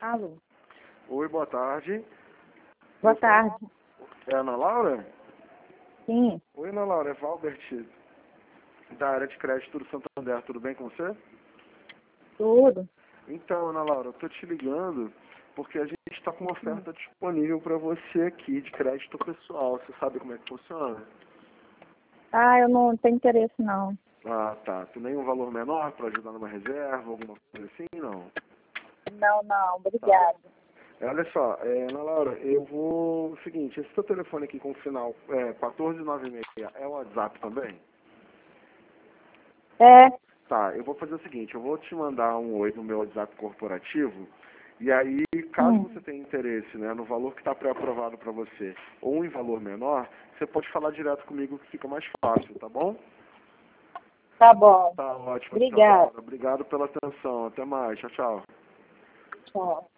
Alô. Oi, boa tarde. Boa tarde. É a Ana Laura? Sim, Oi, Ana Laura, é Valbert, da área de crédito do Santander. Tudo bem com você? tudo. Então, Ana Laura, eu tô te ligando porque a gente está com uma oferta disponível para você aqui de crédito pessoal. Você sabe como é que funciona? Ah, eu não tenho interesse, não. Ah, tá. Tu nem um valor menor para ajudar numa reserva, alguma coisa assim? Não. Não, Tá. obrigada. Olha só, Ana Laura, eu vou... O seguinte, esse teu telefone aqui com o final 1496 é o WhatsApp também? É, Tá, eu vou fazer o seguinte, eu vou te mandar um oi no meu WhatsApp corporativo, e aí, caso hum, você tenha interesse, né, no valor que está pré-aprovado para você, ou em valor menor, você pode falar direto comigo que fica mais fácil, tá bom? tá bom. Tá ótimo, então, Obrigada. Laura. Obrigado pela atenção. Até mais. Tchau, tchau. Tchau.